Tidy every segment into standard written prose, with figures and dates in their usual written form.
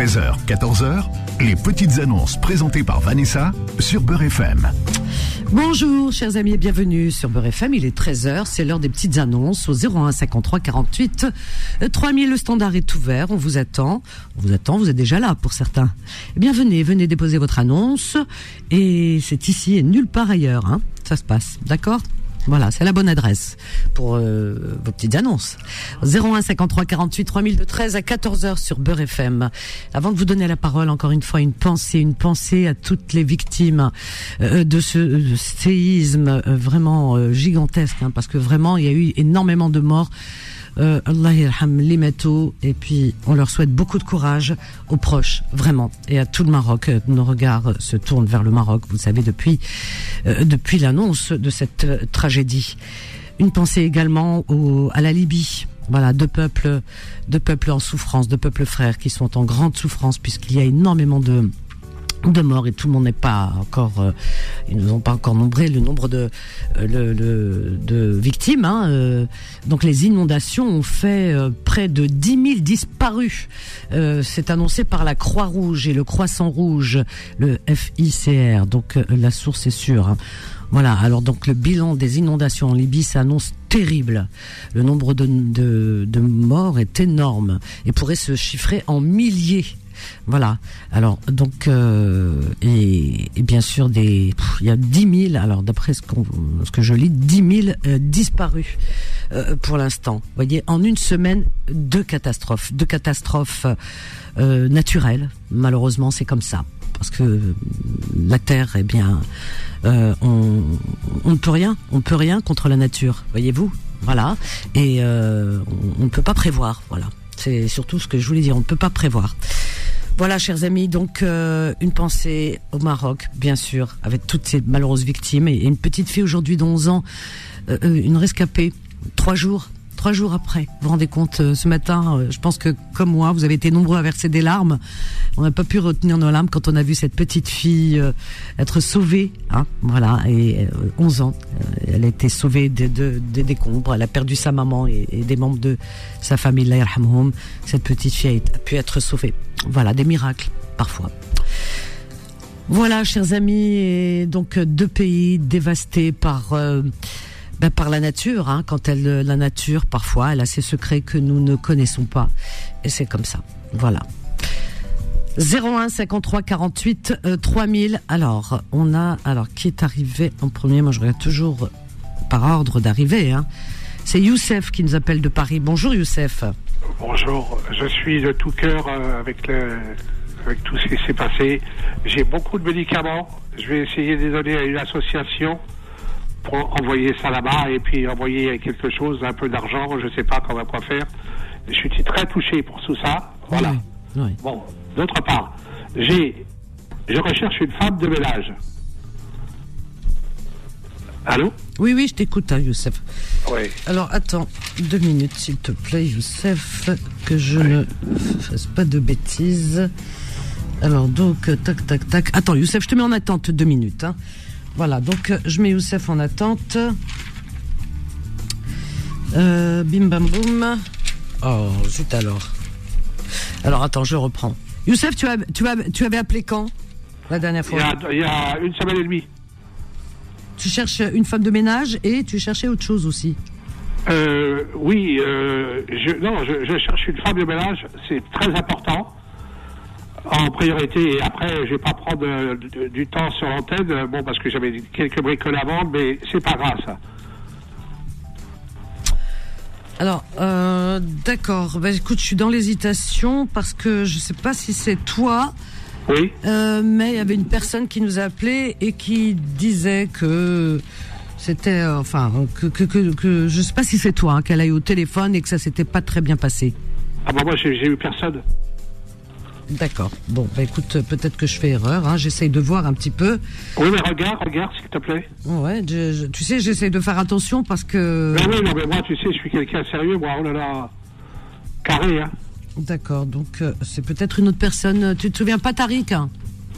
13h, 14h, les petites annonces présentées par Vanessa sur Beurre FM. Bonjour chers amis et bienvenue sur Beurre FM, il est 13h, c'est l'heure des petites annonces au 01 53 48 3000, le standard est ouvert, on vous attend, vous êtes déjà là pour certains. Eh bien venez déposer votre annonce et c'est ici et nulle part ailleurs, hein, ça se passe, d'accord ? Voilà, c'est la bonne adresse pour vos petites annonces. 01 53 48 3000 de 13 à 14h sur Beurre FM. Avant de vous donner la parole, encore une fois, une pensée à toutes les victimes de ce séisme vraiment gigantesque, hein, parce que vraiment, il y a eu énormément de morts. Allah yarham limato, et puis on leur souhaite beaucoup de courage aux proches, vraiment, et à tout le Maroc. Nos regards se tournent vers le Maroc, vous savez, depuis l'annonce de cette tragédie. Une pensée également à la Libye. Voilà, deux peuples en souffrance, deux peuples frères qui sont en grande souffrance puisqu'il y a énormément de morts et tout le monde n'est pas encore, ils ne ont pas encore nombré le nombre de victimes, hein. Donc les inondations ont fait près de 10 000 disparus. C'est annoncé par la Croix-Rouge et le Croissant-Rouge, le FICR. Donc la source est sûre, hein. Voilà, alors donc le bilan des inondations en Libye s'annonce terrible. Le nombre de morts est énorme et pourrait se chiffrer en milliers. Voilà. Alors donc et bien sûr il y a 10 000. Alors d'après ce que je lis, 10 000 disparus pour l'instant. Vous voyez, en une semaine, deux catastrophes naturelles. Malheureusement, c'est comme ça parce que la Terre, eh bien, on ne peut rien contre la nature. Voyez-vous, voilà. Et on ne peut pas prévoir. Voilà. C'est surtout ce que je voulais dire. On ne peut pas prévoir. Voilà, chers amis, donc une pensée au Maroc, bien sûr, avec toutes ces malheureuses victimes. Et une petite fille aujourd'hui d'11 ans, une rescapée, 3 jours après. Vous vous rendez compte, ce matin, je pense que, comme moi, vous avez été nombreux à verser des larmes. On n'a pas pu retenir nos larmes quand on a vu cette petite fille être sauvée. Hein, voilà, et 11 ans, elle a été sauvée des décombres. Elle a perdu sa maman et des membres de sa famille, Allah yarhamhum. Cette petite fille a pu être sauvée. Voilà, des miracles, parfois. Voilà, chers amis, et donc 2 pays dévastés par la nature, hein, la nature, parfois, elle a ses secrets que nous ne connaissons pas. Et c'est comme ça. Voilà. 01 53 48 3000. Alors, qui est arrivé en premier? Moi, je regarde toujours par ordre d'arrivée, hein. C'est Youssef qui nous appelle de Paris. Bonjour, Youssef. Bonjour. Je suis de tout cœur avec tout ce qui s'est passé. J'ai beaucoup de médicaments. Je vais essayer de les donner à une association pour envoyer ça là-bas et puis envoyer quelque chose, un peu d'argent, je sais pas quoi faire. Je suis très touché pour tout ça. Voilà. Oui. Bon, d'autre part, je recherche une femme de ménage. Allô? Oui, je t'écoute, hein, Youssef. Oui. Alors, attends 2 minutes, s'il te plaît, Youssef, que je ne fasse pas de bêtises. Alors, donc, tac. Attends, Youssef, je te mets en attente 2 minutes, hein. Voilà, donc je mets Youssef en attente. Bim bam boum. Oh, zut alors. Alors attends, je reprends. Youssef, tu avais appelé quand la dernière fois? Il y a 1 semaine et demie. Tu cherches une femme de ménage et tu cherchais autre chose aussi. Oui, je cherche une femme de ménage, c'est très important. En priorité, et après, je vais pas prendre du temps sur l'antenne, parce que j'avais quelques bricoles à vendre, mais c'est pas grave, ça. Alors, d'accord. Écoute, je suis dans l'hésitation parce que je sais pas si c'est toi. Oui. Mais il y avait une personne qui nous a appelé et qui disait que c'était, que je sais pas si c'est toi, hein, qu'elle a eu au téléphone et que ça s'était pas très bien passé. Ah moi j'ai eu personne. D'accord. Bon, écoute, peut-être que je fais erreur, hein. J'essaye de voir un petit peu. Oui, mais regarde, s'il te plaît. Ouais, tu sais, j'essaye de faire attention parce que... Oui, mais moi, tu sais, je suis quelqu'un sérieux, moi, oh là là, carré, hein. D'accord, donc c'est peut-être une autre personne. Tu te souviens pas, Tariq, hein?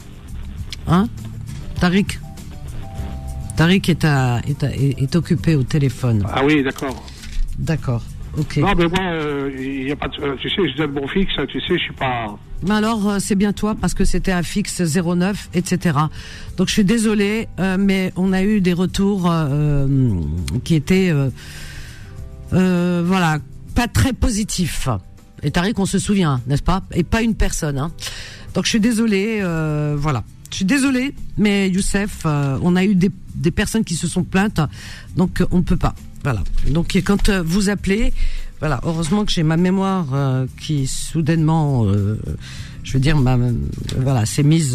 Tariq est occupé au téléphone. Ah oui, d'accord. D'accord. Ok. Non, mais moi, il y a pas de, tu sais, je donne mon fixe, tu sais, je suis pas... Mais alors, c'est bien toi, parce que c'était un fixe 09, etc. Donc, je suis désolée, mais on a eu des retours qui étaient, voilà, pas très positifs. Et Tariq, on se souvient, n'est-ce pas? Et pas une personne, hein. Donc, je suis désolée, voilà. Je suis désolée, mais Youssef, on a eu des personnes qui se sont plaintes, donc on ne peut pas. Voilà. Donc, quand vous appelez... Voilà, heureusement que j'ai ma mémoire qui soudainement, je veux dire, voilà, s'est mise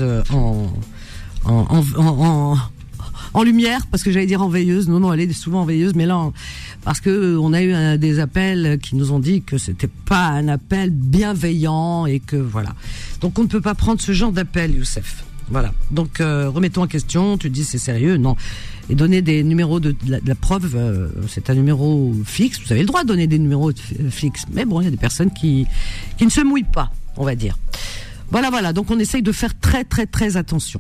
en lumière, parce que j'allais dire en veilleuse. Non, elle est souvent en veilleuse, mais là, parce que on a eu des appels qui nous ont dit que c'était pas un appel bienveillant et que voilà. Donc on ne peut pas prendre ce genre d'appel, Youssef. Voilà. Donc remettons en question. Tu dis c'est sérieux, non. Et donner des numéros de la preuve, c'est un numéro fixe. Vous avez le droit de donner des numéros fixes, mais bon, il y a des personnes qui ne se mouillent pas, on va dire. Voilà. Donc on essaye de faire très très très attention.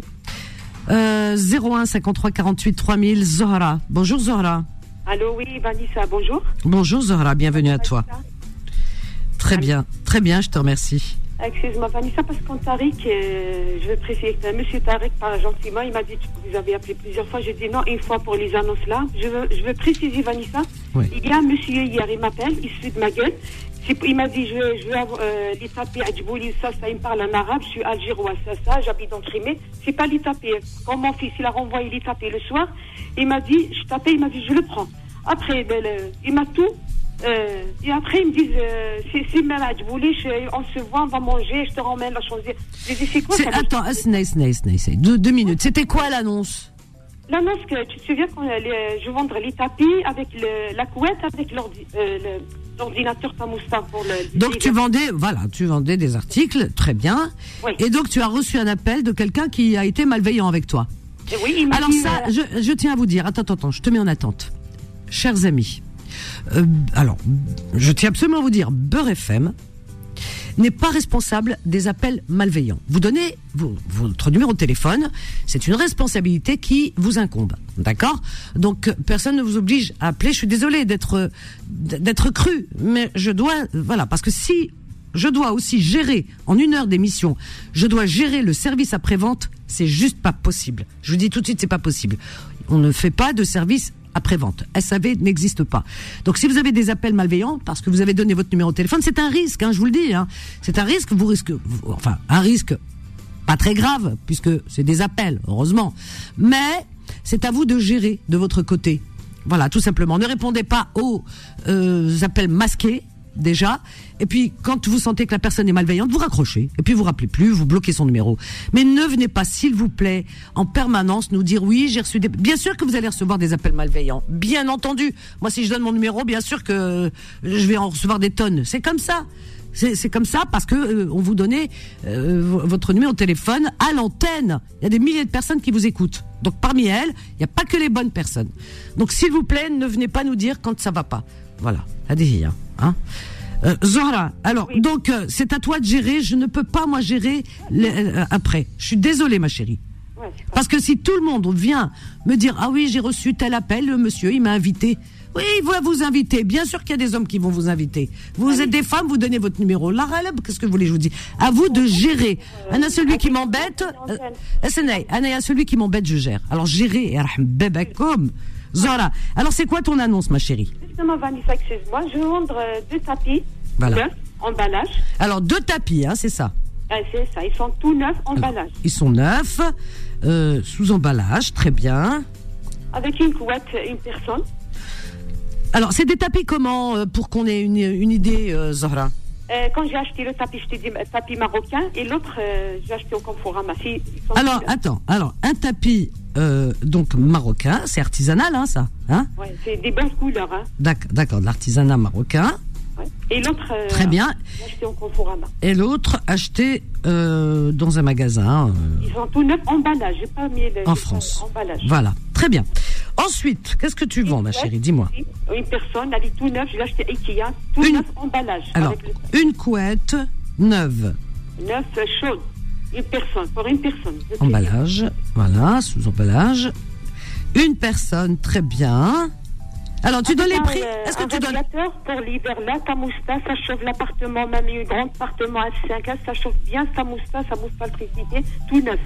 01 53 48 3000. Zohra. Bonjour Zohra. Allô, oui, Vanessa, bonjour. Bonjour Zohra, bienvenue à toi. Très bien, je te remercie. Excuse-moi, Vanessa, parce qu'en Tariq, je veux préciser que monsieur Tariq parle gentiment. Il m'a dit que vous avez appelé plusieurs fois. J'ai dit non, une fois pour les annonces là. Je veux préciser, Vanessa. Oui. Il y a un monsieur hier, il m'appelle, il se fout de ma gueule. Il m'a dit, je veux avoir les tapis à Djibouli, ça, il me parle en arabe. Je suis algérois, ça, j'habite en Crimée. C'est pas les tapis. Quand mon fils, il a renvoyé les tapis le soir, il m'a dit, je tapais, il m'a dit, je le prends. Après, il m'a tout. Et après, ils me disent, c'est même à Djibouli, on se voit, on va manger, je te ramène la chose. J'ai dit, c'est quoi ça? Attends, deux minutes. C'était quoi l'annonce? L'annonce que tu te souviens quand je vendrais les tapis avec la couette, avec l'ordinateur Tamousta pour le. Donc tu vendais des articles, très bien. Oui. Et donc tu as reçu un appel de quelqu'un qui a été malveillant avec toi. Et oui, il m'a alors dit, ça, je tiens à vous dire, attends, je te mets en attente, chers amis. Alors, je tiens absolument à vous dire, Beurre FM n'est pas responsable des appels malveillants. Vous donnez votre numéro de téléphone, c'est une responsabilité qui vous incombe, d'accord? Donc personne ne vous oblige à appeler. Je suis désolée d'être cru, mais je dois, voilà, parce que si je dois aussi gérer en 1 heure d'émission, je dois gérer le service après-vente, c'est juste pas possible. Je vous dis tout de suite, c'est pas possible. On ne fait pas de service après-vente. SAV n'existe pas. Donc si vous avez des appels malveillants, parce que vous avez donné votre numéro de téléphone, c'est un risque, hein, je vous le dis. Hein. C'est un risque, un risque pas très grave, puisque c'est des appels, heureusement. Mais c'est à vous de gérer de votre côté. Voilà, tout simplement. Ne répondez pas aux appels masqués, déjà, et puis quand vous sentez que la personne est malveillante, vous raccrochez, et puis vous rappelez plus, vous bloquez son numéro. Mais ne venez pas, s'il vous plaît, en permanence nous dire oui, j'ai reçu des... Bien sûr que vous allez recevoir des appels malveillants, bien entendu. Moi, si je donne mon numéro, bien sûr que je vais en recevoir des tonnes. C'est comme ça. C'est comme ça parce que on vous donnait votre numéro de téléphone à l'antenne. Il y a des milliers de personnes qui vous écoutent. Donc parmi elles, il n'y a pas que les bonnes personnes. Donc s'il vous plaît, ne venez pas nous dire quand ça va pas. Voilà, adhérer, hein. Zohra, alors oui. Donc c'est à toi de gérer. Je ne peux pas moi gérer après. Je suis désolée, ma chérie. Ouais, parce que si tout le monde vient me dire ah oui j'ai reçu tel appel, le monsieur il m'a invité. Oui, il va vous inviter. Bien sûr qu'il y a des hommes qui vont vous inviter. Vous êtes des femmes, vous donnez votre numéro. Qu'est-ce que vous voulez, je vous dis. À vous de gérer. À celui qui m'embête, à celui qui m'embête, je gère. Alors gérez, comme Zora. Alors c'est quoi ton annonce, ma chérie? Justement, Vanessa, excuse-moi, je vais vendre 2 tapis. Voilà. Neufs, emballage. Alors 2 tapis, hein, c'est ça. C'est ça, ils sont tout neufs, emballage. Alors, ils sont neufs, sous emballage, très bien. Avec une couette, une personne. Alors, c'est des tapis comment, pour qu'on ait une idée, Zahra? Quand j'ai acheté le tapis, je t'ai dit tapis marocain, et l'autre, j'ai acheté au Conforama. Alors, attends, un tapis donc marocain, c'est artisanal, hein, ça, hein? Ouais, c'est des bonnes couleurs, hein. D'accord, de l'artisanat marocain. Ouais. Et l'autre, très bien. J'ai acheté au Conforama. Et l'autre, acheté dans un magasin. Ils sont tout neufs, emballage. J'ai pas mis en France. Emballage. Voilà, très bien. Ensuite, qu'est-ce que tu vends, ma chérie? Dis-moi. Une personne, elle est tout neuve, je l'ai acheté Ikea, tout neuf, emballage. Alors, une couette neuve. Neuf, chaude. Pour une personne. Emballage, voilà, sous emballage. Une personne, très bien. Alors, tu donnes les prix. Est-ce que un tu donnes... radiateur pour l'hiver, là, Tamousta, ça chauffe l'appartement, même un grand appartement à 5 ça chauffe bien, Tamousta, ça bouffe pas l'électricité, tout neuf.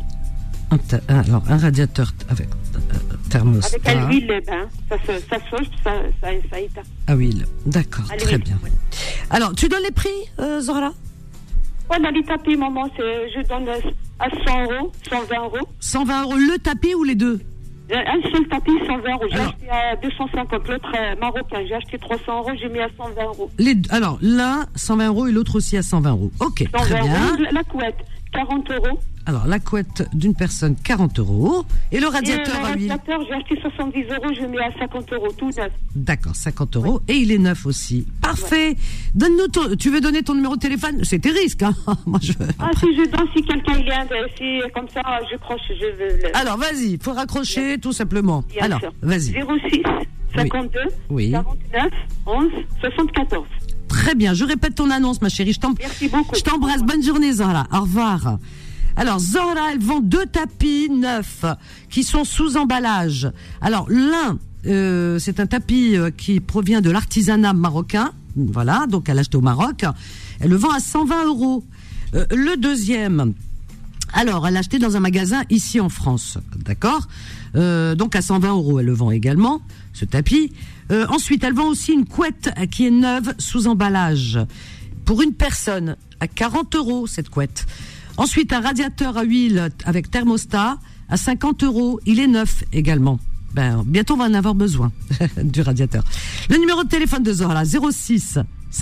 Alors, un radiateur avec thermostat. Avec à l'huile, ça chauffe, ça éteint. À huile, d'accord, très bien. Ouais. Alors, tu donnes les prix, Zahra? Voilà, les tapis, maman, je donne à 100 euros, 120 euros. 120 euros le tapis ou les deux? Un seul tapis, 120 euros. J'ai Alors, acheté à 250. L'autre marocain, j'ai acheté 300 euros, j'ai mis à 120 euros. Alors, l'un, 120 euros et l'autre aussi à 120 euros. Ok, 120 très bien. euros, la couette, 40 euros. Alors, la couette d'une personne, 40 euros. Et le radiateur à huile? Le radiateur, j'ai acheté 70 euros, je mets à 50 euros, tout neuf. D'accord, 50 euros. Et il est neuf aussi. Parfait. Ouais. Donne-nous tu veux donner ton numéro de téléphone? C'est tes risques, hein. Moi, si je donne, si quelqu'un il est intéressé, comme ça, je croche, je veux. Alors, vas-y, faut raccrocher, tout simplement. Bien alors, sûr. Vas-y. 06 52 oui. 49 11 74. Très bien, je répète ton annonce, ma chérie. Merci beaucoup. Je t'embrasse. Bonne journée, Zahra. Au revoir. Alors, Zahra, elle vend 2 tapis neufs qui sont sous emballage. Alors, l'un, c'est un tapis qui provient de l'artisanat marocain. Voilà, donc elle l'a acheté au Maroc. Elle le vend à 120 euros. Le deuxième, alors, elle l'a acheté dans un magasin ici en France. D'accord? Donc, à 120 euros, elle le vend également, ce tapis. Ensuite, elle vend aussi une couette qui est neuve sous emballage. Pour une personne, à 40 euros, cette couette. Ensuite, un radiateur à huile avec thermostat à 50 euros. Il est neuf également. Bientôt, on va en avoir besoin du radiateur. Le numéro de téléphone de Zahra, 06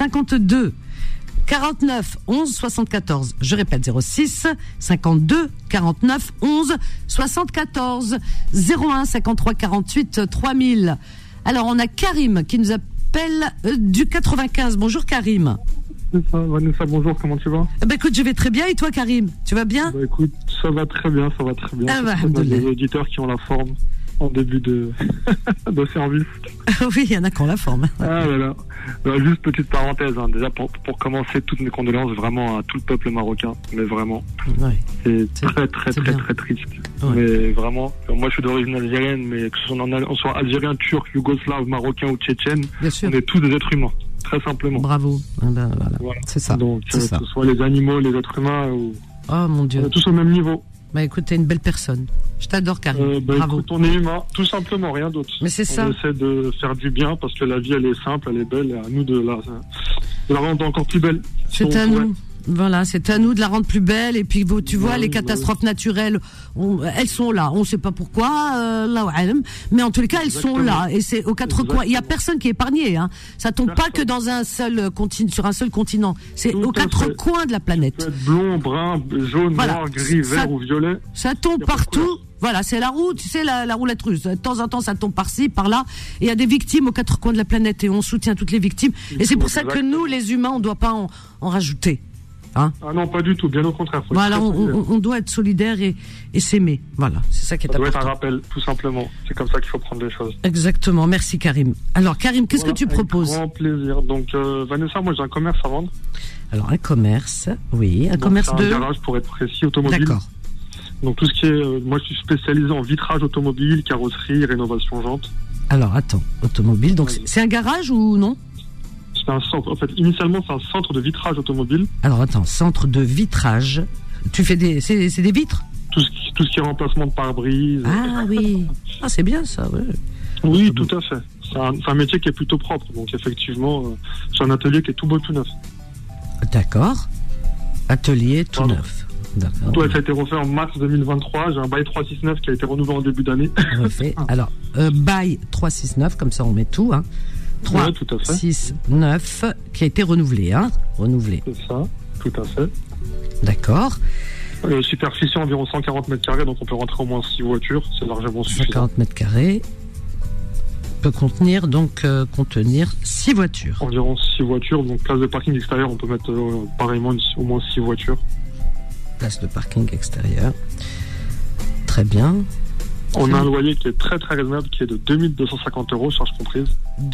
52 49 11 74. Je répète, 06 52 49 11 74. 01 53 48 3000. Alors, on a Karim qui nous appelle du 95. Bonjour, Karim. Vanessa, bonjour, comment tu vas? Écoute, je vais très bien, et toi, Karim? Tu vas bien? Écoute, ça va très bien. Il y a des auditeurs qui ont la forme en début de service. Oui, il y en a qui ont la forme. Ah là là. Juste petite parenthèse, déjà pour commencer, toutes mes condoléances vraiment à tout le peuple marocain, mais vraiment. Ouais. C'est très triste. Ouais. Mais vraiment, moi je suis d'origine algérienne, mais que on soit algérien, turc, yougoslave, marocain ou tchétchène, on est tous des êtres humains. Très simplement. Bravo. Voilà. C'est ça. Donc, que ce soit les animaux, les êtres humains, oh mon Dieu. On est tous au même niveau. Écoute, t'es une belle personne. Je t'adore, Karim. Bravo. Écoute, on est humain, tout simplement, rien d'autre. Mais c'est ça. On essaie de faire du bien parce que la vie, elle est simple, elle est belle, et à nous de la rendre encore plus belle. C'est à nous. Voilà, c'est à nous de la rendre plus belle. Et puis, tu vois, les catastrophes naturelles, elles sont là. On ne sait pas pourquoi, mais en tous les cas, elles sont là. Et c'est aux quatre coins. Il n'y a personne qui est épargné. Hein. Ça tombe pas que dans un seul sur un seul continent. C'est aux quatre coins de la planète. Ça peut être blond, brun, jaune, noir, gris, vert ou violet. Ça tombe partout. Voilà, c'est la roue, tu sais, la roulette russe. De temps en temps, ça tombe par-ci, par-là. Et il y a des victimes aux quatre coins de la planète. Et on soutient toutes les victimes. Et c'est pour ça que nous, les humains, on ne doit pas en rajouter. Hein? Ah non, pas du tout, bien au contraire. Voilà, on doit être solidaire et s'aimer. Voilà, c'est ça qui est important. Ça doit être un rappel, tout simplement. C'est comme ça qu'il faut prendre les choses. Exactement, merci Karim. Alors Karim, qu'est-ce que tu proposes? Avec grand plaisir. Donc Vanessa, moi j'ai un commerce à vendre. Alors un commerce, oui, un commerce de... un garage pour être précis, automobile. D'accord. Donc tout ce qui est... moi je suis spécialisé en vitrage automobile, carrosserie, rénovation jante. Alors attends, automobile, donc c'est un garage ou non? C'est un centre. En fait, initialement, c'est un centre de vitrage automobile. Alors, attends, centre de vitrage. Tu fais c'est des vitres? Tout ce qui est remplacement de pare-brise. Ah oui. Ah, c'est bien ça, ouais. Oui, tout à fait. C'est un métier qui est plutôt propre. Donc, effectivement, c'est un atelier qui est tout beau, tout neuf. D'accord. Atelier tout neuf. D'accord. Tout ça a été refait en mars 2023. J'ai un bail 369 qui a été renouvelé en début d'année. Refait. Alors, bail 369, comme ça on met tout, hein. 3, ouais, tout à fait. 6, 9, qui a été renouvelé, hein. Renouvelé. C'est ça, tout à fait. D'accord. Superficie environ 140 mètres carrés, donc on peut rentrer au moins 6 voitures, c'est largement suffisant. 140 mètres carrés peut contenir 6 voitures. Environ 6 voitures, donc place de parking extérieur, on peut mettre pareillement au moins 6 voitures. Place de parking extérieur. Très bien. On a un loyer qui est très très raisonnable, qui est de 2250 €, charges comprises.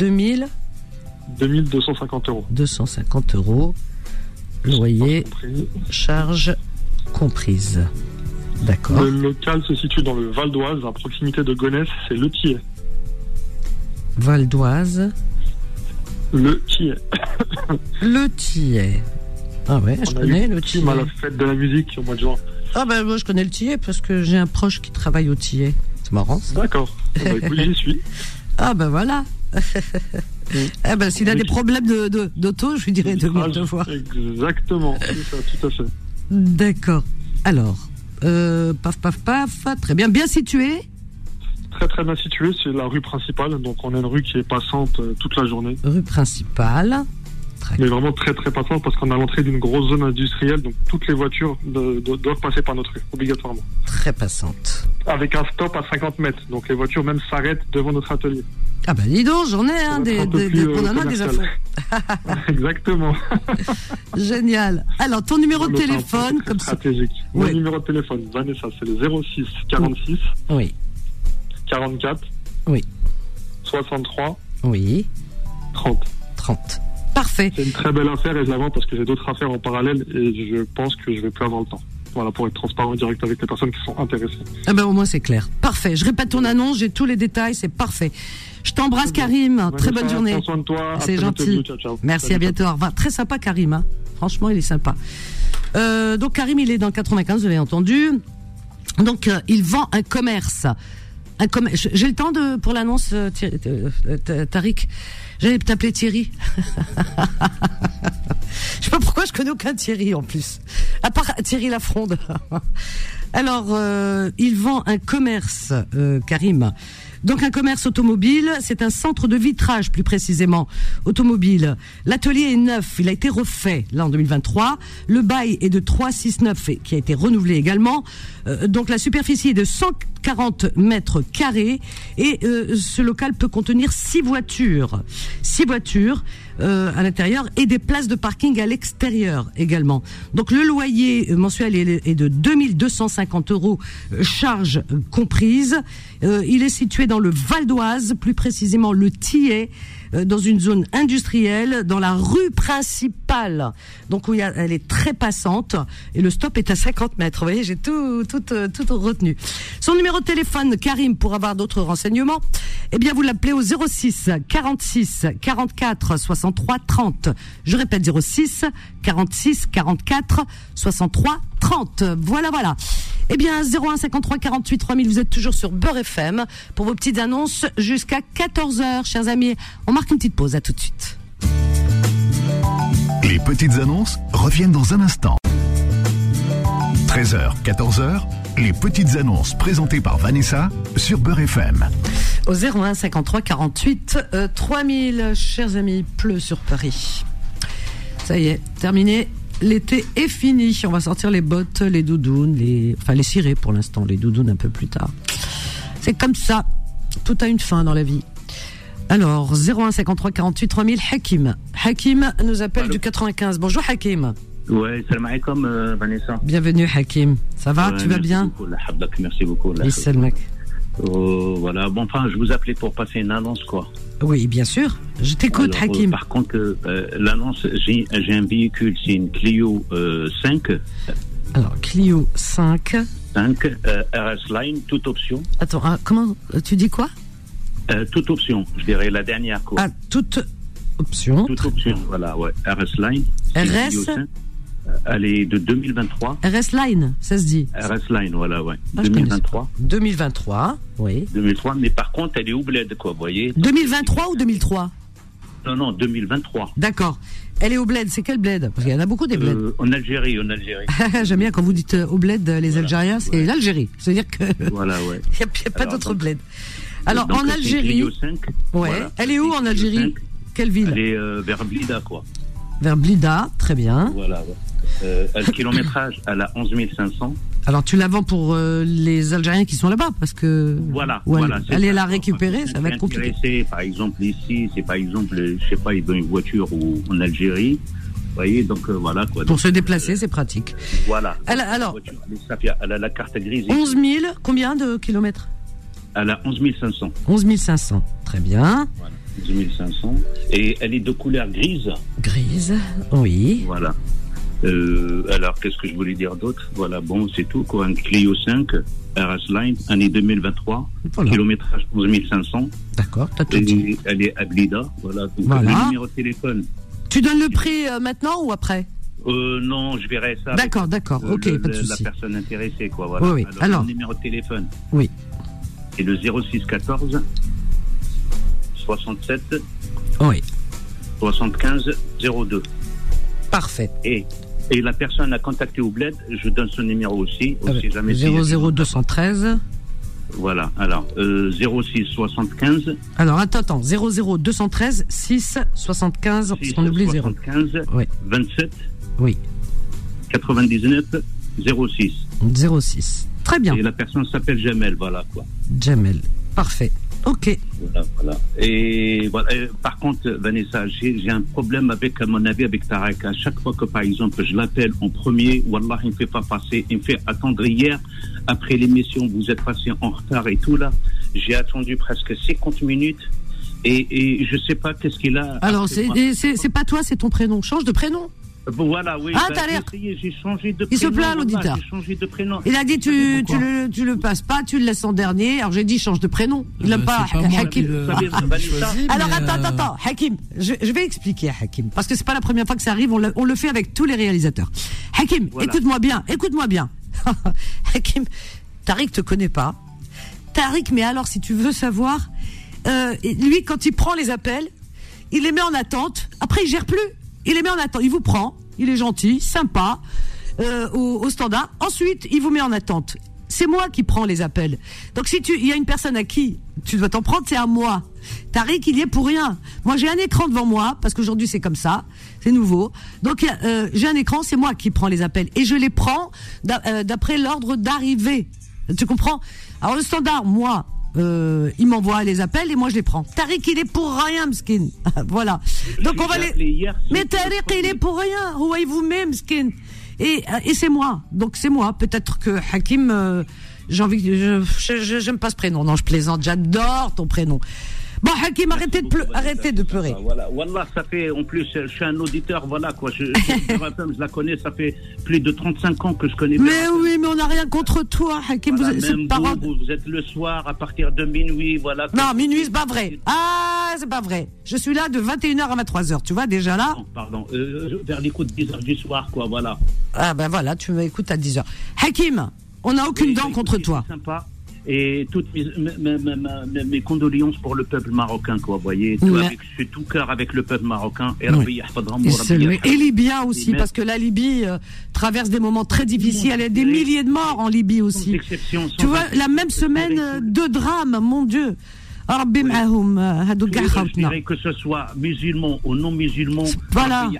2250 €. 250 €, loyer, charges comprises. D'accord. Le local se situe dans le Val d'Oise, à proximité de Gonesse, c'est Le Tillet. Val d'Oise. Le Tillet. Le Tillet. Ah ouais, je connais le Tillet. À la fête de la musique au mois de juin. Ah ben moi je connais le Tillet parce que j'ai un proche qui travaille au Tillet. C'est marrant ça. D'accord. Écoute, j'y suis. Ah ben voilà. Eh ben s'il a des problèmes d'auto, je lui dirais de venir te voir. Exactement, c'est ça, tout à fait. D'accord. Alors, paf, très bien. Bien situé? Très très bien situé, c'est la rue principale, donc on a une rue qui est passante toute la journée. Rue principale. Mais vraiment très très passante parce qu'on a l'entrée d'une grosse zone industrielle, donc toutes les voitures doivent passer par notre rue, obligatoirement. Très passante. Avec un stop à 50 mètres, donc les voitures même s'arrêtent devant notre atelier. Ah bah dis donc, j'en ai on en a des infos. Exactement. Génial. Alors ton numéro de téléphone, comme stratégique. Mon numéro de téléphone, Vanessa, c'est le 06 46 oui 44 oui 63 oui 30. Parfait. C'est une très belle affaire et je la vends parce que j'ai d'autres affaires en parallèle et je pense que je vais plus avoir le temps. Voilà, pour être transparent et direct avec les personnes qui sont intéressées. Ah ben au moins c'est clair. Parfait. Je répète ton annonce, j'ai tous les détails, c'est parfait. Je t'embrasse Karim, très bonne journée. Prends soin de toi. C'est gentil. Ciao. Merci, à bientôt. Au revoir. Très sympa Karim, hein. Franchement il est sympa. Donc Karim il est dans 95, vous avez entendu. Donc il vend un commerce. J'ai le temps pour l'annonce, Tariq. J'allais t'appeler Thierry. Je sais pas pourquoi je connais aucun Thierry en plus. À part Thierry Lafronde. Alors, il vend un commerce, Karim. Donc un commerce automobile, c'est un centre de vitrage plus précisément automobile. L'atelier est neuf, il a été refait là en 2023. Le bail est de 369 qui a été renouvelé également. Donc la superficie est de 140 mètres carrés et ce local peut contenir 6 voitures. 6 voitures à l'intérieur et des places de parking à l'extérieur également. Donc le loyer mensuel est de 2250 €, charges comprises. Il est situé dans le Val d'Oise, plus précisément le Tillet, dans une zone industrielle, dans la rue principale. Donc où elle est très passante et le stop est à 50 mètres. Vous voyez, j'ai tout retenu. Son numéro de téléphone, Karim, pour avoir d'autres renseignements, eh bien vous l'appelez au 06 46 44 63 30. Je répète 06 46 44 63 30. Voilà. Eh bien 01 53 48 3000, vous êtes toujours sur Beurre FM pour vos petites annonces jusqu'à 14h, chers amis. On marque une petite pause, à tout de suite. Les petites annonces reviennent dans un instant. 13h, 14h, les petites annonces présentées par Vanessa sur Beurre FM. Au 01 53 48 3000, chers amis, il pleut sur Paris. Ça y est, terminé. L'été est fini. On va sortir les bottes, les doudounes, les cirés pour l'instant, les doudounes un peu plus tard. C'est comme ça. Tout a une fin dans la vie. Alors, 01 53 48 3000, Hakim. Hakim nous appelle du 95. Bonjour Hakim. Ouais, salam alaikum Vanessa. Bienvenue Hakim. Ça va, tu vas bien? Merci beaucoup. Voilà, bon, enfin, je vous appelais pour passer une annonce, quoi. Oui, bien sûr. Je t'écoute, Hakim. Par contre, l'annonce, j'ai un véhicule, c'est une Clio 5. Alors, Clio 5. RS Line, toute option. Attends, comment tu dis quoi? Toute option, je dirais la dernière, quoi. Ah, toute option. Toute option, voilà, ouais. RS Line. RS. Elle est de 2023. RS Line, ça se dit. RS Line, voilà, ouais. 2023. 2023, oui. 2023, mais par contre, elle est au bled, quoi, vous voyez. 2023 ou 2003? Non, 2023. D'accord. Elle est au bled, c'est quel bled? Parce qu'il y en a beaucoup des bleds. En Algérie. J'aime bien quand vous dites au bled, les Algériens, c'est l'Algérie. C'est-à-dire que. Voilà, ouais. Il n'y a pas d'autre bled. Alors, donc, en Algérie. 5, ouais. Voilà, elle est où en Algérie? 5. Quelle ville? Elle est vers Blida, quoi. Vers Blida, très bien. Voilà, ouais. Le kilométrage, elle a 11 500. Alors, tu la vends pour les Algériens qui sont là-bas, parce que. Voilà. Aller la récupérer, ça va être compliqué. Par exemple, ici, c'est par exemple, je sais pas, ils ont une voiture en Algérie. Vous voyez, donc voilà, quoi. Pour se déplacer, c'est pratique. Voilà. Alors. Elle a la carte grise. 11 000, combien de kilomètres? Elle a 11 500. 11 500, très bien. Voilà. 11 500. Et elle est de couleur grise. Grise, oui. Voilà. Alors, qu'est-ce que je voulais dire d'autre? Voilà, bon, c'est tout, quoi. Un Clio 5, RS Line, année 2023, voilà. Kilométrage 11 500. D'accord, t'as tout dit. Elle est à Blida, voilà. Donc, voilà. Le numéro de téléphone. Tu donnes le prix maintenant ou après? Non, je verrai ça. D'accord, ok, pas de souci. La personne intéressée, quoi, voilà. Oui. Alors, le numéro de téléphone. Oui. C'est le 06 14 67. Oui. 75 02. Parfait. Et la personne a contacté au bled, je donne son numéro aussi. Jamais 00213. Voilà, alors 06 75. Alors attends, 00213 6 75, parce qu'on oublie 0. 75 oui. 27. Oui. 99 06. 06. Très bien. Et la personne s'appelle Jamel, voilà quoi. Jamel, parfait. Ok. Voilà. Et voilà. Par contre, Vanessa, j'ai un problème avec, à mon avis, avec Tarek. À chaque fois que, par exemple, je l'appelle en premier, Wallah, il ne me fait pas passer. Il me fait attendre hier. Après l'émission, vous êtes passé en retard et tout, là. J'ai attendu presque 50 minutes. Et je ne sais pas qu'est-ce qu'il a. Alors, c'est pas toi, c'est ton prénom. Change de prénom. Voilà, oui. T'as l'air. J'ai changé de prénom. Il se plaint, l'auditeur. J'ai changé de prénom. Il a dit tu le passes pas, tu le laisses en dernier. Alors j'ai dit change de prénom. Il n'a pas Hakim. Alors attends, Hakim. Je vais expliquer Hakim parce que c'est pas la première fois que ça arrive. On le fait avec tous les réalisateurs. Hakim, voilà. Écoute-moi bien. Hakim, Tariq te connaît pas. Tariq, mais alors si tu veux savoir, lui quand il prend les appels, il les met en attente. Après il gère plus. Il les met en attente, il vous prend, il est gentil, sympa, au standard. Ensuite, il vous met en attente. C'est moi qui prends les appels. Donc si il y a une personne à qui tu dois t'en prendre, c'est à moi. Tariq, il y est pour rien. Moi, j'ai un écran devant moi, parce qu'aujourd'hui c'est comme ça, c'est nouveau. Donc j'ai un écran, c'est moi qui prends les appels. Et je les prends d'après l'ordre d'arrivée. Tu comprends? Alors le standard, moi... il m'envoie les appels et moi je les prends. Tariq il est pour rien, Mskin. Voilà. Donc on va les. Mais Tariq il est pour rien. Ouai vous même, Mskin. Et c'est moi. Donc c'est moi. Peut-être que Hakim, j'aime pas ce prénom. Non, je plaisante. J'adore ton prénom. Bon, Hakim, arrêtez de pleurer. Voilà, Wallah, ça fait, en plus, je suis un auditeur, voilà, quoi. Je la connais, ça fait plus de 35 ans que je connais. Mais oui, mais on n'a rien contre toi, Hakim. Voilà, vous êtes le soir, à partir de minuit, voilà. Non, minuit, c'est pas vrai. Ah, c'est pas vrai. Je suis là de 21h à 23h, tu vois, déjà là. Non, pardon, vers les coups de 10h du soir, quoi, voilà. Ah, ben voilà, tu m'écoutes à 10h. Hakim, on n'a aucune dent contre toi. C'est sympa. Et toutes mes condoléances pour le peuple marocain, quoi, vous voyez. Je suis tout cœur avec le peuple marocain. Et Libyen aussi, parce que la Libye traverse des moments très difficiles. Il y a des milliers de morts en Libye aussi. Tu vois, la même semaine, 2 drames, mon Dieu. Je dirais que ce soit musulman ou non musulman. Voilà.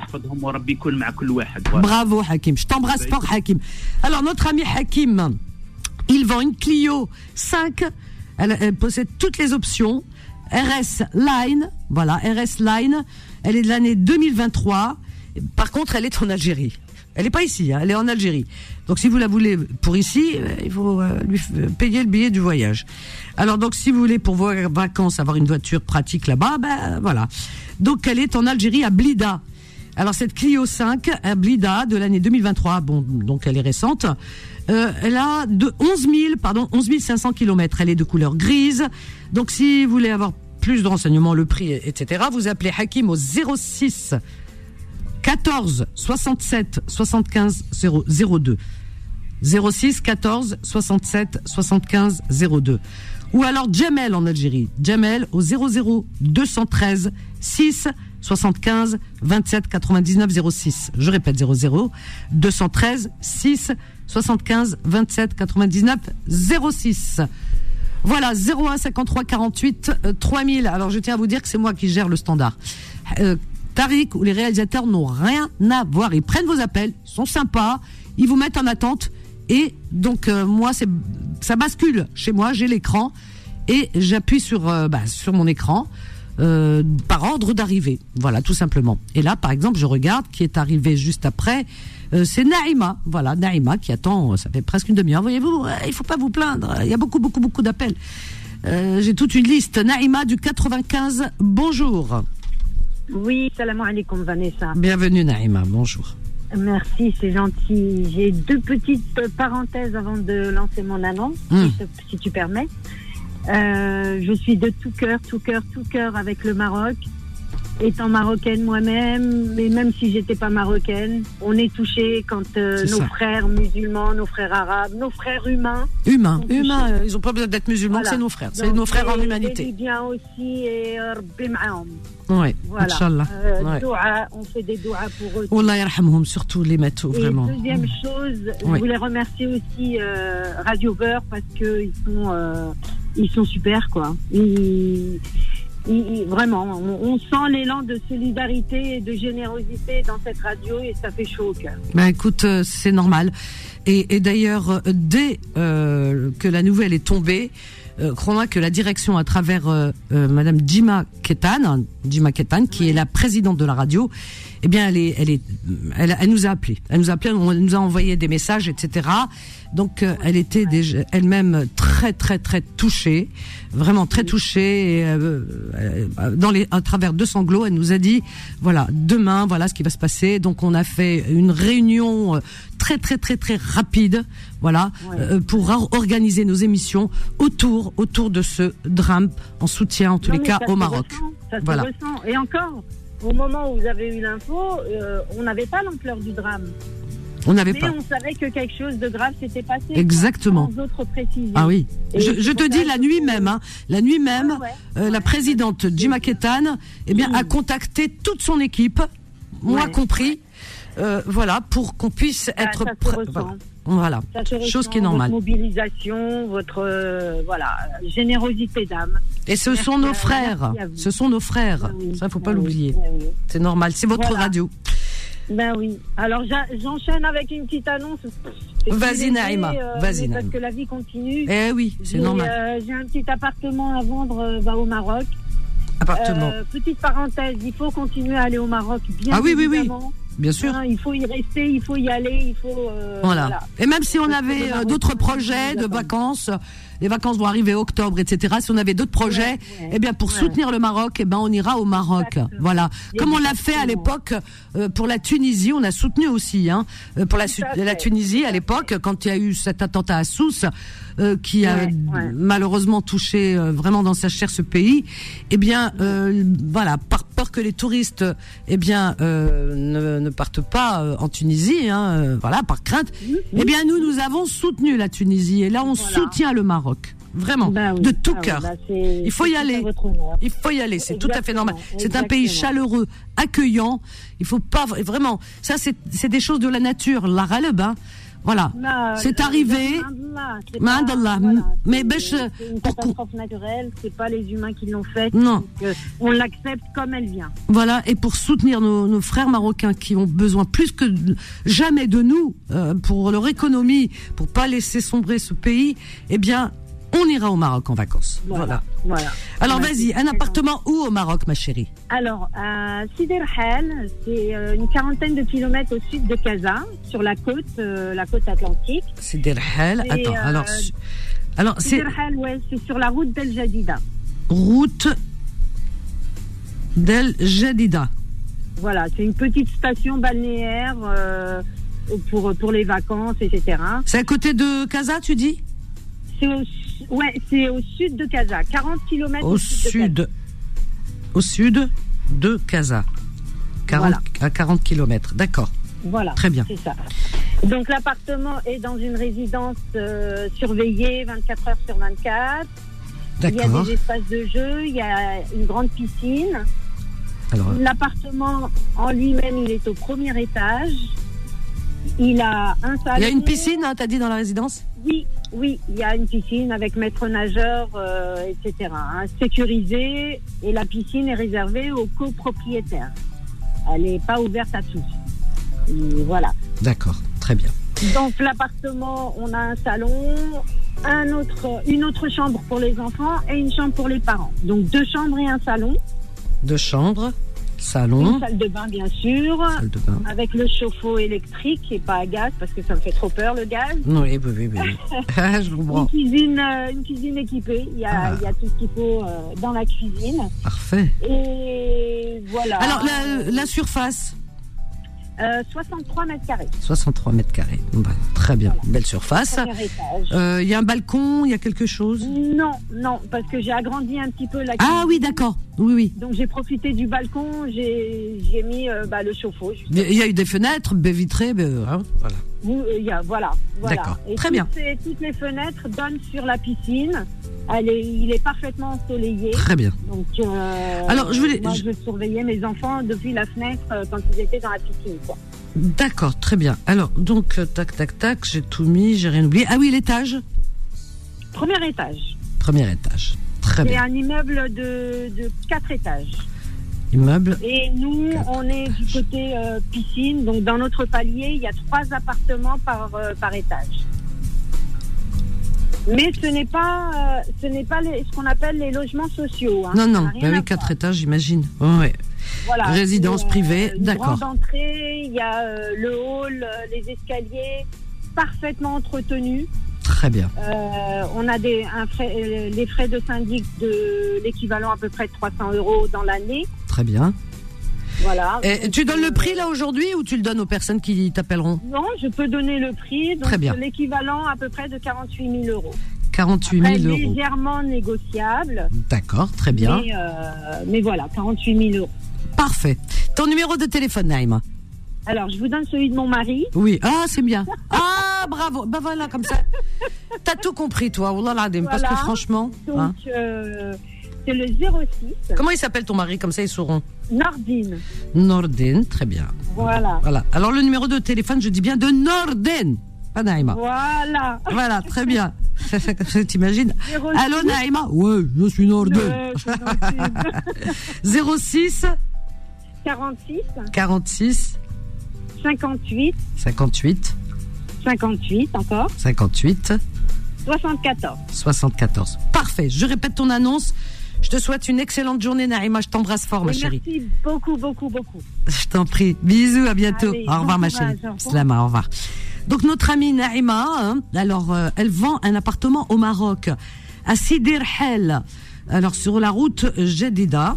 Bravo, Hakim. Je t'embrasse fort, Hakim. Alors, notre ami Hakim... Il vend une Clio 5, elle possède toutes les options, RS Line, voilà, RS Line, elle est de l'année 2023, par contre elle est en Algérie, elle n'est pas ici, hein, elle est en Algérie, donc si vous la voulez pour ici, il faut lui payer le billet du voyage. Alors donc si vous voulez pour vos vacances avoir une voiture pratique là-bas, ben voilà, donc elle est en Algérie à Blida. Alors cette Clio 5 à Blida de l'année 2023, bon donc elle est récente. Elle a 11 500 kilomètres. Elle est de couleur grise. Donc, si vous voulez avoir plus de renseignements, le prix, etc., vous appelez Hakim au 06 14 67 75 02. 06 14 67 75 02. Ou alors Jamel en Algérie. Jamel au 00 213 6 75 27 99 06. Je répète 00 213 6 75 27 99 06. Voilà, 01 53 48 3000. Alors je tiens à vous dire que c'est moi qui gère le standard. Tariq ou les réalisateurs n'ont rien à voir. Ils prennent vos appels, ils sont sympas, ils vous mettent en attente et donc moi ça bascule chez moi, j'ai l'écran et j'appuie sur mon écran par ordre d'arrivée. Voilà, tout simplement. Et là, par exemple, je regarde qui est arrivé juste après. C'est Naïma, voilà, Naïma qui attend, ça fait presque une demi-heure. Voyez-vous, il faut pas vous plaindre, il y a beaucoup d'appels. J'ai toute une liste. Naïma du 95, bonjour. Oui, salam alaikum Vanessa. Bienvenue Naïma, bonjour. Merci, c'est gentil. J'ai 2 petites parenthèses avant de lancer mon annonce, si tu permets. Je suis de tout cœur avec le Maroc. Étant marocaine moi-même, mais même si j'étais pas marocaine, on est touchés quand nos frères musulmans, nos frères arabes, nos frères humains, ils ont pas besoin d'être musulmans, c'est nos frères, c'est nos frères en humanité. Les Libyens aussi, et Rabbi ma'ahum. Oui, voilà. Inch'Allah. Doua, on fait des douas pour eux. Allah yarhamhum, surtout les matos, vraiment. Et deuxième chose, je voulais remercier aussi Radio Beurre parce que ils sont super, quoi. Vraiment, on sent l'élan de solidarité et de générosité dans cette radio et ça fait chaud au cœur. Écoute, c'est normal. Et d'ailleurs, dès que la nouvelle est tombée, crois-moi que la direction, à travers Madame Djima Ketan, qui est la présidente de la radio, eh bien, elle nous a appelés. Elle nous a envoyé des messages, etc. Donc, elle était déjà elle-même très, très, très touchée, vraiment très touchée. Et, à travers 2 sanglots, elle nous a dit, voilà, demain, voilà ce qui va se passer. Donc, on a fait une réunion très, très, très, très rapide, voilà, pour organiser nos émissions autour de ce drame, en soutien, en tous les cas, au Maroc. Ça se ressent. Et encore, au moment où vous avez eu l'info, on n'avait pas l'ampleur du drame. On n'avait pas. Mais on savait que quelque chose de grave s'était passé. Exactement. Sans autre précision. Ah oui. Je te dis, la nuit même, la présidente Djima Ketan, a contacté toute son équipe, moi compris, voilà, pour qu'on puisse être prêt. Voilà. Chose qui est normale. Votre mobilisation, votre générosité d'âme. Et ce sont nos frères. Ce sont nos frères. Ça, faut pas l'oublier. C'est normal. C'est votre radio. Ben oui. Alors j'enchaîne avec une petite annonce. Vas-y Naïma, vas-y. Parce que la vie continue. Eh oui, c'est normal. J'ai un petit appartement à vendre au Maroc. Appartement. Petite parenthèse, il faut continuer à aller au Maroc, bien évidemment. Bien sûr. Il faut y rester, il faut y aller, il faut. Voilà. Et même si on avait d'autres projets de vacances, les vacances vont arriver octobre, etc. Si on avait d'autres projets, pour soutenir le Maroc, on ira au Maroc. Exactement. Voilà. Comme on l'a fait à l'époque pour la Tunisie, on a soutenu aussi, pour la Tunisie à l'époque, quand il y a eu cet attentat à Sousse, qui a malheureusement touché vraiment dans sa chair ce pays. Voilà, par peur que les touristes, ne partent pas en Tunisie, voilà, par crainte. Nous avons soutenu la Tunisie et là on soutient le Maroc. Vraiment, de tout cœur. Il faut y aller. Il faut y aller, c'est tout à fait normal. C'est un pays chaleureux, accueillant. Il faut pas vraiment. Ça, c'est des choses de la nature. La raleb, voilà. C'est arrivé. Mais c'est une catastrophe naturelle. C'est pas les humains qui l'ont fait. Non. On l'accepte comme elle vient. Voilà. Et pour soutenir nos frères marocains qui ont besoin plus que jamais de nous pour leur économie, pour pas laisser sombrer ce pays, on ira au Maroc en vacances. Voilà. Alors vas-y, un appartement où au Maroc, ma chérie? Alors, à Sidi Rhal, c'est une 40aine de kilomètres au sud de Casa, sur la côte atlantique. Sidi Rhal, attends, alors Sidi Rhal, c'est sur la route d'El Jadida. Route d'El Jadida. Voilà, c'est une petite station balnéaire pour les vacances, etc. C'est à côté de Casa, tu dis? C'est au sud de Casa, 40 km au sud. Au sud de Casa. À 40 km, d'accord. Voilà, très bien. C'est ça. Donc l'appartement est dans une résidence surveillée 24 heures sur 24. D'accord. Il y a des espaces de jeu, il y a une grande piscine. Alors, l'appartement en lui-même, il est au premier étage. Il a un salon. Il y a une piscine, t'as dit, dans la résidence? Oui, il y a une piscine avec maître nageur, etc. Sécurisée, et la piscine est réservée aux copropriétaires. Elle n'est pas ouverte à tous. Et voilà. D'accord, très bien. Donc l'appartement, on a un salon, une autre chambre pour les enfants et une chambre pour les parents. Donc 2 chambres et un salon. 2 chambres. Salon. Une salle de bain, bien sûr. Salle de bain. Avec le chauffe-eau électrique et pas à gaz, parce que ça me fait trop peur, le gaz. Oui. Je comprends. Une cuisine équipée. Il y a tout ce qu'il faut dans la cuisine. Parfait. Et voilà. Alors, la surface? 63 mètres carrés. 63 mètres carrés. Bah, très bien, voilà. Belle surface. Il y a un balcon, il y a quelque chose? Non, parce que j'ai agrandi un petit peu la cuisine. Ah oui, d'accord. Oui. Donc j'ai profité du balcon, j'ai mis le chauffe-eau. Justement. Il y a eu des fenêtres, baies vitrées, voilà. Voilà. D'accord, et très bien. Toutes les fenêtres donnent sur la piscine. Il est parfaitement ensoleillé. Très bien. Donc, alors, je surveillais mes enfants depuis la fenêtre quand ils étaient dans la piscine, quoi. D'accord, très bien. Alors, donc, tac, j'ai tout mis, j'ai rien oublié. Ah oui, l'étage? Premier étage. Très bien. C'est un immeuble de 4 étages. Immeuble. Et nous, on est du côté piscine. Donc, dans notre palier, il y a 3 appartements par étage. Mais ce n'est pas ce qu'on appelle les logements sociaux. Hein. Non, oui, 4 étages, j'imagine. Ouais. Voilà. Résidence privée, d'accord. Grande entrée, il y a le hall, les escaliers, parfaitement entretenus. Très bien. On a les frais de syndic de l'équivalent à peu près de 300 € dans l'année. Très bien. Voilà. Et tu donnes le prix là aujourd'hui ou tu le donnes aux personnes qui t'appelleront? Non, je peux donner le prix. Donc très bien. L'équivalent à peu près de 48 000 €. 48 000 €. Légèrement négociable. D'accord, très bien. Mais voilà, 48 000 €. Parfait. Ton numéro de téléphone, Naïma? Alors, je vous donne celui de mon mari. Oui, c'est bien. Ah, bravo. Ben voilà, comme ça. T'as tout compris, toi. Wallah l'adem. Parce que franchement. Donc, c'est le 06. Comment il s'appelle ton mari? Comme ça, ils sauront. Nordin, très bien. Voilà. Alors, le numéro de téléphone, je dis bien de Nordin, pas Naïma. Voilà, très bien. T'imagines? Allô, Naïma? Ouais, je suis Nordin. 06 46 58 encore 58 74. Parfait. Je répète ton annonce. Je te souhaite une excellente journée, Naïma. Je t'embrasse fort, ma chérie. Merci beaucoup. Je t'en prie. Bisous, à bientôt. Allez, au revoir, ma chérie. Slama, au revoir. Donc, notre amie Naïma, elle vend un appartement au Maroc, à Sidi Rhel. Alors, sur la route Jedida,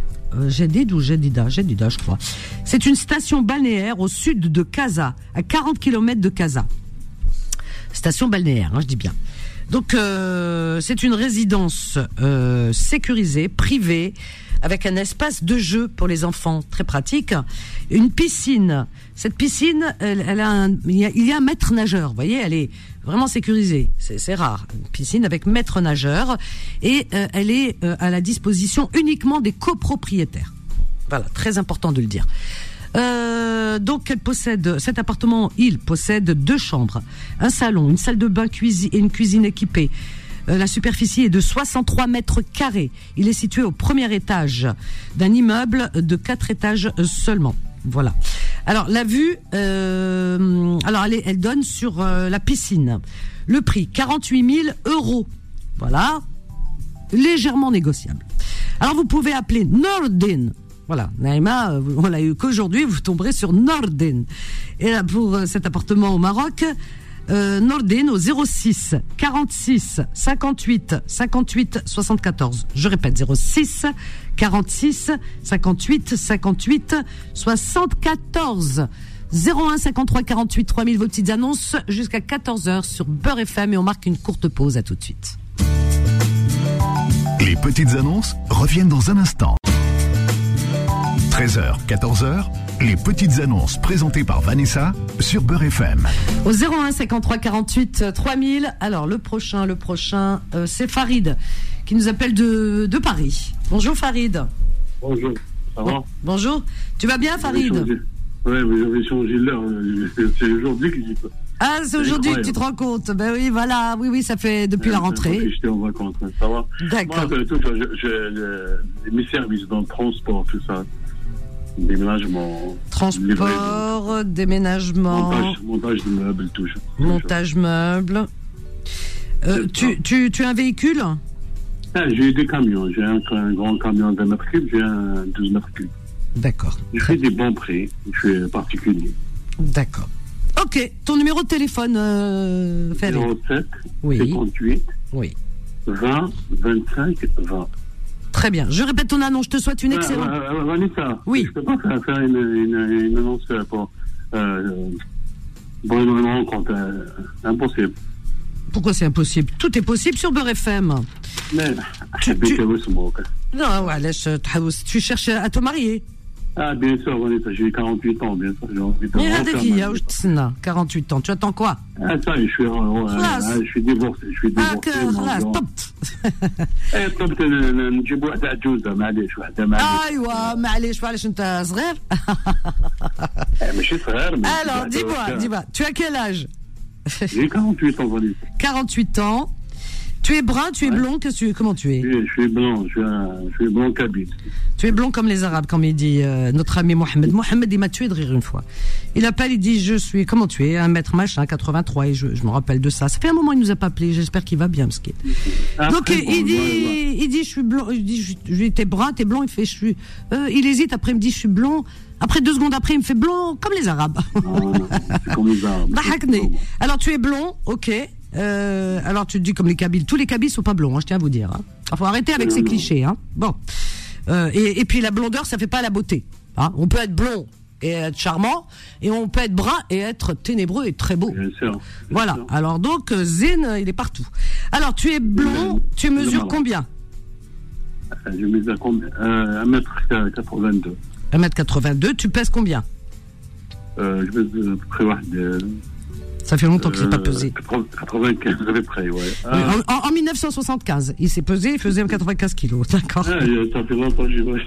je crois. C'est une station balnéaire au sud de Casa, à 40 km de Casa. Station balnéaire, je dis bien. Donc, c'est une résidence sécurisée, privée, avec un espace de jeu pour les enfants très pratique, une piscine. Cette piscine, il y a un maître nageur, vous voyez, elle est vraiment sécurisée. C'est rare, une piscine avec maître nageur, et elle est à la disposition uniquement des copropriétaires. Voilà, très important de le dire. Donc cet appartement, il possède 2 chambres, un salon, une salle de bain et une cuisine équipée. La superficie est de 63 mètres carrés. Il est situé au premier étage d'un immeuble de 4 étages seulement. Voilà. Alors la vue, elle donne sur la piscine. Le prix 48 000 €. Voilà, légèrement négociable. Alors vous pouvez appeler Nordin. Voilà, Naïma, on l'a eu qu'aujourd'hui, vous tomberez sur Nordin. Et là, pour cet appartement au Maroc, Nordin au 06 46 58 58 74. Je répète, 06 46 58 58 74. 01 53 48 3000, vos petites annonces jusqu'à 14h sur Beurre FM, et on marque une courte pause. À tout de suite. Les petites annonces reviennent dans un instant. 13h, 14h, les petites annonces présentées par Vanessa sur Beurre FM. Au 01 53 48 3000. Alors le prochain, c'est Farid qui nous appelle de Paris. Bonjour Farid. Bonjour, ça va? Bonjour. Tu vas bien Farid? Oui, mais j'avais changé l'heure. C'est aujourd'hui que j'y peux. Ah, c'est aujourd'hui que tu te rends compte. Ben oui, voilà. Oui, ça fait depuis la rentrée. J'étais en vacances, ça va. D'accord. Moi, j'ai mes services dans le transport, tout ça. Déménagement. Transport, déménagement. Montage de meubles, tout. Montage meubles. Tu as un véhicule? J'ai des camions. J'ai un grand camion de 20 mètres cubes, j'ai un 12 mètres cubes. D'accord. Je fais des bons prix. Je suis particulier. D'accord. Ok. Ton numéro de téléphone, Farid? 07 58 20 25 20. Très bien. Je répète ton annonce. Je te souhaite une excellente... Vanessa, oui. Je peux pas faire une annonce Bon, une rencontre, impossible. Pourquoi c'est impossible? Tout est possible sur Beurre FM. Mais, non, ouais, laisse, tu cherches à te marier. Ah, bien sûr, j'ai 48 ans, bien sûr. J'ai envie de mais 48 ans, tu attends quoi? Ah, ça, je suis divorcé. طبت نجيب واحدة عجوزة معليش ايوه معليش انت صغير. ماشي صغير. Alors, dis-moi, tu as quel âge? J'ai 48 ans, Vanessa. 48 ans. Tu es brun, tu es blond, comment tu es? Je suis blanc, je suis blanc kabyle. Tu es blond comme les Arabes, comme il dit notre ami Mohamed. Mohamed, il m'a tué de rire une fois. Il appelle, il dit, comment tu es? 1 mètre machin, 83, et je me rappelle de ça. Ça fait un moment, il nous a pas appelé, j'espère qu'il va bien, parce qu'il... Donc, il dit, je suis blond, je dis, t'es brun, t'es blond, il fait, il hésite, après il me dit, je suis blond. Après 2 secondes après, il me fait blond, comme les Arabes. C'est comme les Arabes. Alors, tu es blond, ok. Alors tu te dis comme les Kabyles, tous les Kabyles sont pas blonds, je tiens à vous dire. Il faut arrêter avec ces clichés. Bon. Et puis la blondeur, ça fait pas la beauté. On peut être blond et être charmant, et on peut être brun et être ténébreux et très beau. Bien sûr. Voilà. Sûr. Alors donc Zine, il est partout. Alors tu es blond, tu mesures combien? Je mesure combien 1m82. 1m82, tu pèses combien? Je pèse près de... Ça fait longtemps qu'il s'est pas pesé. 95 à peu près, ouais. En 1975, il s'est pesé, il faisait 95 kilos, d'accord. Ça fait longtemps que j'y vais.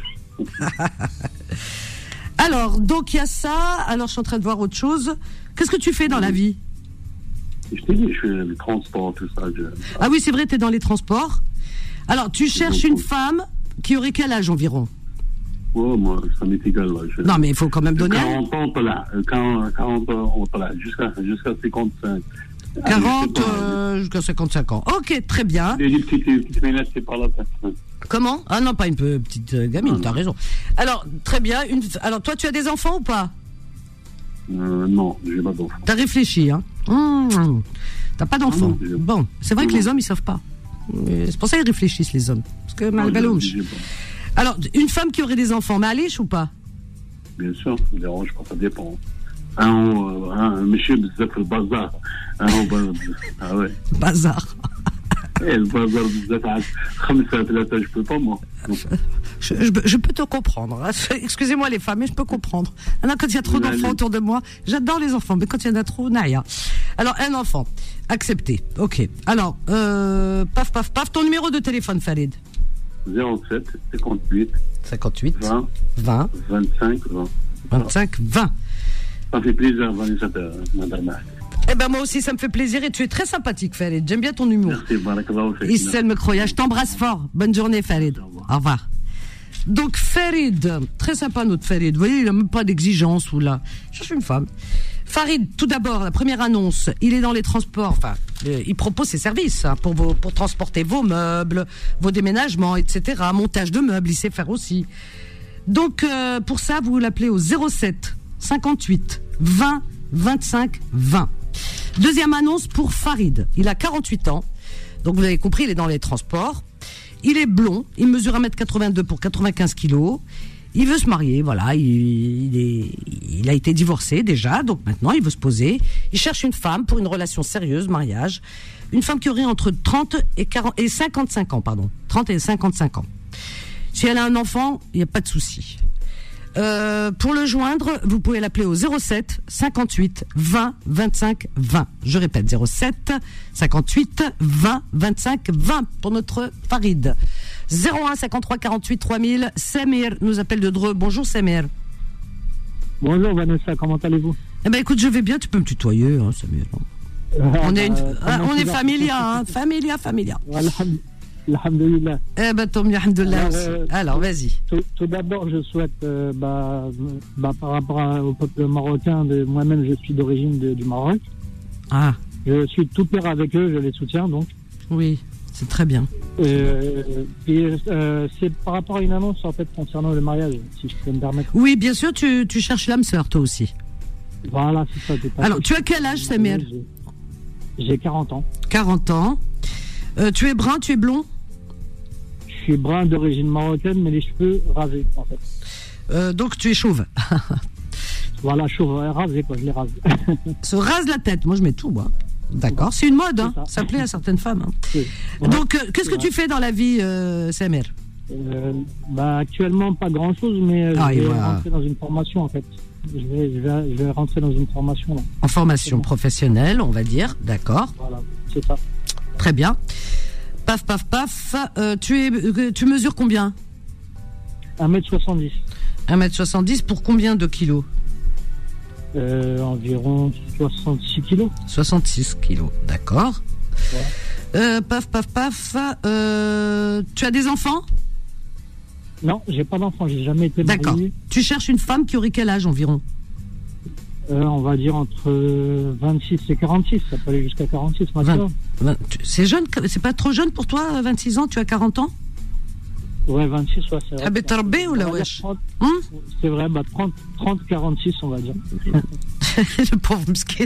Alors, donc il y a ça. Alors, je suis en train de voir autre chose. Qu'est-ce que tu fais dans la vie? Je t'ai dit, je fais les transports, tout ça. Ah oui, c'est vrai, tu es dans les transports. Alors, tu cherches une femme qui aurait quel âge environ? Ouais, moi, ça m'est égal. Non, mais il faut quand même donner... 40 ans, là. 40 ans, là. Jusqu'à 55. 40 jusqu'à 55 ans. Ok, très bien. Les petites ménages, c'est par la tête. Comment? Ah non, pas une petite gamine, t'as raison. Alors, très bien. Alors, toi, tu as des enfants ou pas? Non, j'ai pas d'enfants. T'as réfléchi, hein? T'as pas d'enfants. Bon, c'est vrai que les hommes, ils savent pas. C'est pour ça qu'ils réfléchissent, les hommes. Parce que alors, une femme qui aurait des enfants, maliche ou pas? Bien sûr, ça me dérange pas, ça dépend. Monsieur, c'est le bazar. Ah ouais. Bazar. Le bazar, je peux pas, moi. Je peux te comprendre. Excusez-moi les femmes, mais je peux comprendre. Alors, quand il y a trop d'enfants autour de moi, j'adore les enfants, mais quand il y en a trop, naya. Alors, un enfant, accepté. Ok. Alors, paf, ton numéro de téléphone, Farid? 07 58 20 25 20. 25 20. Ça fait plaisir, Vanessa, madame. Eh ben moi aussi ça me fait plaisir et tu es très sympathique, Farid. J'aime bien ton humour. Merci, barakallahu fik. Issel Mekroya, je t'embrasse fort. Bonne journée, Farid. Au revoir. Donc Farid, très sympa notre Farid. Vous voyez, il n'a même pas d'exigence ou là. Je cherche une femme. Farid, tout d'abord, la première annonce, il est dans les transports, enfin, il propose ses services pour transporter vos meubles, vos déménagements, etc. Montage de meubles, il sait faire aussi. Donc, pour ça, vous l'appelez au 07 58 20 25 20. Deuxième annonce pour Farid. Il a 48 ans, donc vous avez compris, il est dans les transports. Il est blond, il mesure 1m82 pour 95 kilos. Il veut se marier, voilà, il a été divorcé déjà, donc maintenant il veut se poser. Il cherche une femme pour une relation sérieuse, mariage. Une femme qui aurait entre 30 et 55 ans, pardon. 30 et 55 ans. Si elle a un enfant, il n'y a pas de souci. Pour le joindre, vous pouvez l'appeler au 07 58 20 25 20. Je répète, 07 58 20 25 20 pour notre Farid. 01 53 48 3000. Samir nous appelle de Dreux. Bonjour Samir. Bonjour Vanessa, comment allez-vous? Eh ben écoute, je vais bien, tu peux me tutoyer, hein, Samir. On est familia, hein, familia. Alhamdulillah. Eh ben tant mieux, alhamdulillah. Alors vas-y. Tout d'abord, je souhaite, par rapport au peuple marocain, moi-même je suis d'origine du Maroc. Ah. Je suis tout cœur avec eux, je les soutiens donc. Oui, c'est très bien. C'est par rapport à une annonce en fait concernant le mariage, si je peux me permettre. Oui, bien sûr, tu cherches l'âme sœur toi aussi. Voilà, c'est ça. Alors, tu as quel âge, Samir? J'ai 40 ans. 40 ans. Tu es brun, tu es blond? Je suis brun d'origine marocaine, mais les cheveux rasés, en fait. Donc tu es chauve. Voilà, rasé, quoi, je les rase. Se rase la tête, moi je mets tout, moi. D'accord, c'est une mode, hein. Ça plaît à certaines femmes. Hein. Oui. Donc, qu'est-ce que tu fais dans la vie, Samir? Actuellement, pas grand-chose, mais je vais rentrer dans une formation, en fait. Je vais rentrer dans une formation. Là. En formation professionnelle, on va dire, d'accord. Voilà, c'est ça. Très bien. Paf, paf, paf. Tu mesures combien? 1m70. 1m70 pour combien de kilos? Environ 66 kilos. 66 kilos, d'accord. Ouais. Paf, paf, paf. Tu as des enfants? Non, j'ai pas d'enfants, j'ai jamais été marié. D'accord. Tu cherches une femme qui aurait quel âge environ? On va dire entre 26 et 46, ça peut aller jusqu'à 46 maintenant. C'est jeune, c'est pas trop jeune pour toi, 26 ans, tu as 40 ans? Ouais, 26, ouais, c'est vrai. Ah ben t'as ou la wesh? C'est vrai, 30, 46, on va dire. Le pauvre mskin.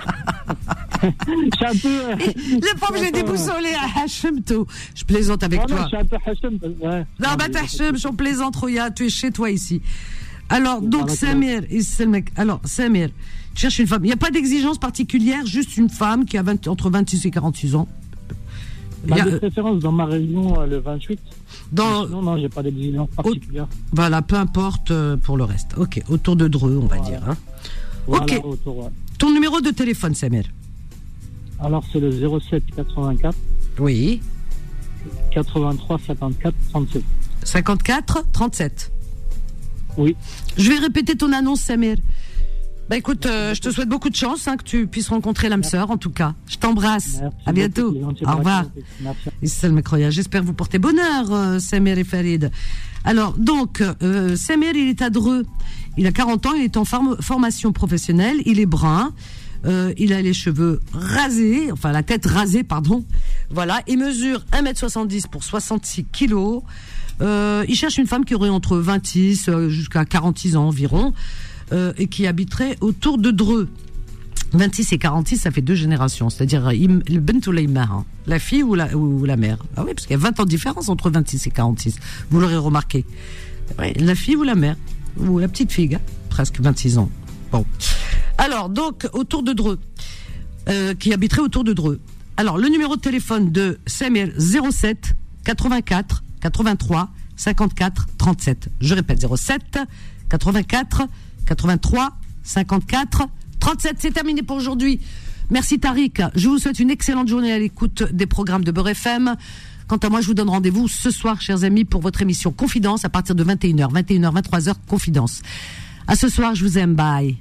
Le pauvre, j'ai déboussolé à Hachem tout. Je plaisante avec toi. Non, je suis un peu Hachem. Ouais. Non, t'as Hachem, je plaisante, Roya, tu es chez toi ici. Alors, donc, Samir, Samir, tu cherches une femme. Il n'y a pas d'exigence particulière, juste une femme qui a entre 26 et 46 ans. De préférence dans ma région, le 28. Non, j'ai pas d'exigence particulière. Voilà, peu importe pour le reste. Ok, autour de Dreux, on va dire. Hein. Voilà, ok. Autour, ouais. Ton numéro de téléphone, Samir? Alors, c'est le 07 84. Oui. 83 54 37. 54 37. Oui. Je vais répéter ton annonce, Samir. Bah écoute, je te souhaite beaucoup de chance, hein, que tu puisses rencontrer l'âme sœur, en tout cas. Je t'embrasse. Merci. À bientôt. Au revoir. Merci. J'espère vous porter bonheur, Samir et Farid. Alors, donc, Samir, il est à Dreux. Il a 40 ans, il est en formation professionnelle, il est brun, il a les cheveux rasés, enfin la tête rasée, pardon. Voilà, il mesure 1m70 pour 66 kilos. Il cherche une femme qui aurait entre 26 jusqu'à 46 ans environ. Et qui habiterait autour de Dreux. 26 et 46, ça fait 2 générations, c'est-à-dire le bent ou l'imma, la fille ou la mère. Ah oui, parce qu'il y a 20 ans de différence entre 26 et 46. Vous l'aurez remarqué. Oui, la fille ou la mère, ou la petite fille, hein, presque 26 ans. Bon. Alors, donc, autour de Dreux, qui habiterait autour de Dreux. Alors, le numéro de téléphone de Samir, 07 84 83 54 37. Je répète, 07 84 83 54 37. C'est terminé pour aujourd'hui. Merci Tariq. Je vous souhaite une excellente journée à l'écoute des programmes de Beurre FM. Quant à moi, je vous donne rendez-vous ce soir, chers amis, pour votre émission Confidence à partir de 21h, 23h, Confidence. À ce soir, je vous aime. Bye.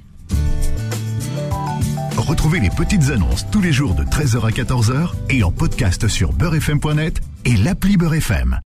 Retrouvez les petites annonces tous les jours de 13h à 14h et en podcast sur beurrefm.net et l'appli Beurre FM.